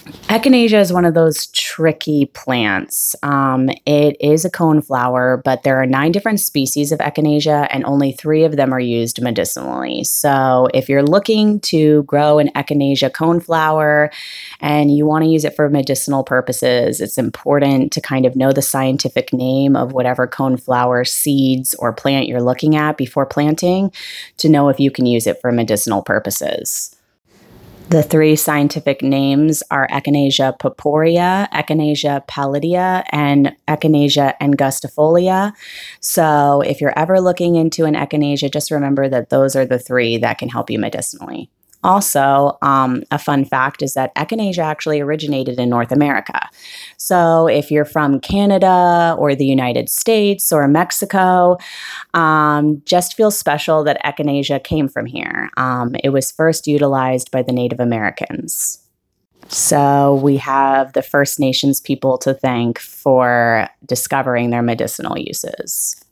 Echinacea is one of those tricky plants. It is a coneflower, but there are 9 different species of echinacea, and only 3 of them are used medicinally. So, if you're looking to grow an echinacea coneflower and you want to use it for medicinal purposes, it's important to kind of know the scientific name of whatever coneflower seeds or plant you're looking at before planting to know if you can use it for medicinal purposes. The 3 scientific names are Echinacea purpurea, Echinacea pallidea, and Echinacea angustifolia. So if you're ever looking into an echinacea, just remember that those are the 3 that can help you medicinally. Also, a fun fact is that echinacea actually originated in North America. So if you're from Canada or the United States or Mexico, just feel special that echinacea came from here. It was first utilized by the Native Americans. So we have the First Nations people to thank for discovering their medicinal uses.